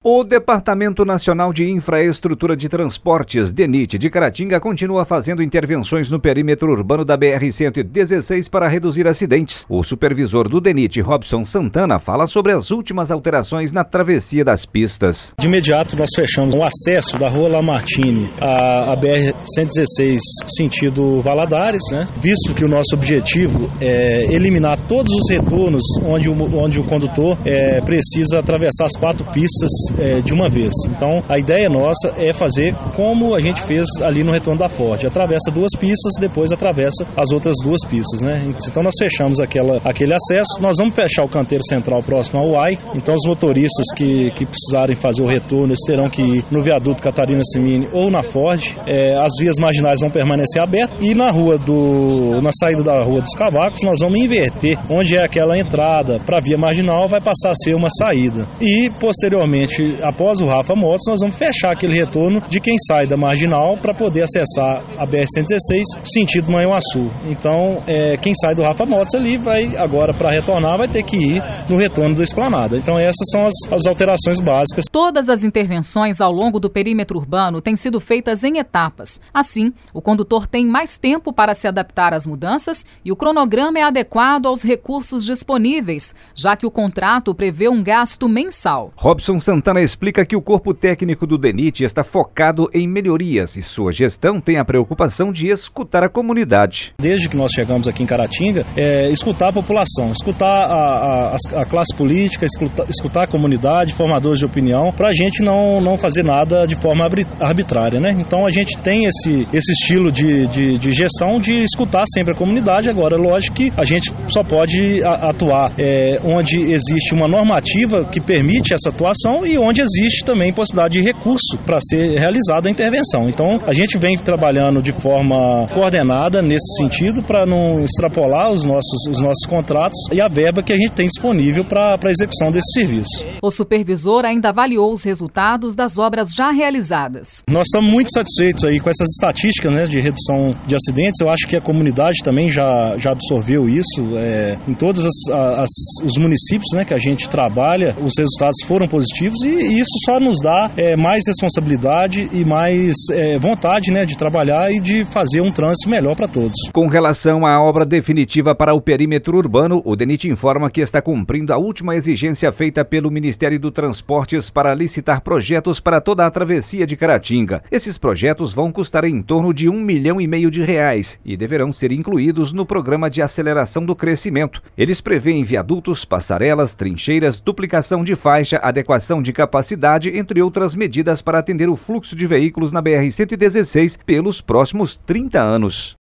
O Departamento Nacional de Infraestrutura de Transportes, DENIT, de Caratinga, continua fazendo intervenções no perímetro urbano da BR-116 para reduzir acidentes. O supervisor do DENIT, Robson Santana, fala sobre as últimas alterações na travessia das pistas. De imediato, nós fechamos o acesso da Rua Lamartine à BR-116, sentido Valadares, visto que o nosso objetivo é eliminar todos os retornos onde o condutor precisa atravessar as 4 pistas de uma vez. Então, a ideia nossa é fazer como a gente fez ali no retorno da Ford. Atravessa 2 pistas, depois atravessa as outras 2 pistas, Então, nós fechamos aquele acesso. Nós vamos fechar o canteiro central próximo ao UAI. Então, os motoristas que precisarem fazer o retorno, eles terão que ir no viaduto Catarina Cimini ou na Ford. As vias marginais vão permanecer abertas. E na saída da Rua dos Cavacos, nós vamos inverter. Onde é aquela entrada para a via marginal, vai passar a ser uma saída. E, posteriormente, após o Rafa Motos, nós vamos fechar aquele retorno de quem sai da marginal para poder acessar a BR-116 sentido Manhuaçu. Então, quem sai do Rafa Motos ali vai agora, para retornar, vai ter que ir no retorno do Esplanada. Então, essas são as alterações básicas. Todas as intervenções ao longo do perímetro urbano têm sido feitas em etapas. Assim, o condutor tem mais tempo para se adaptar às mudanças e o cronograma é adequado aos recursos disponíveis, já que o contrato prevê um gasto mensal. Robson Santana explica que o corpo técnico do DENIT está focado em melhorias e sua gestão tem a preocupação de escutar a comunidade. Desde que nós chegamos aqui em Caratinga, escutar a população, escutar a classe política, escutar a comunidade, formadores de opinião, para a gente não fazer nada de forma arbitrária, Então a gente tem esse estilo de gestão de escutar sempre a comunidade. Agora, lógico que a gente só pode atuar onde existe uma normativa que permite essa atuação e onde existe também possibilidade de recurso para ser realizada a intervenção. Então, a gente vem trabalhando de forma coordenada nesse sentido para não extrapolar os nossos contratos e a verba que a gente tem disponível para a execução desse serviço. O supervisor ainda avaliou os resultados das obras já realizadas. Nós estamos muito satisfeitos aí com essas estatísticas de redução de acidentes. Eu acho que a comunidade também já absorveu isso. Em todos os municípios que a gente trabalha, os resultados foram positivos e isso só nos dá mais responsabilidade e mais vontade de trabalhar e de fazer um trânsito melhor para todos. Com relação à obra definitiva para o perímetro urbano, o DENIT informa que está cumprindo a última exigência feita pelo Ministério do Transportes para licitar projetos para toda a travessia de Caratinga. Esses projetos vão custar em torno de R$1,5 milhão e deverão ser incluídos no Programa de Aceleração do Crescimento. Eles prevêem viadutos, passarelas, trincheiras, duplicação de faixa, adequação de capacidade, entre outras medidas para atender o fluxo de veículos na BR-116 pelos próximos 30 anos.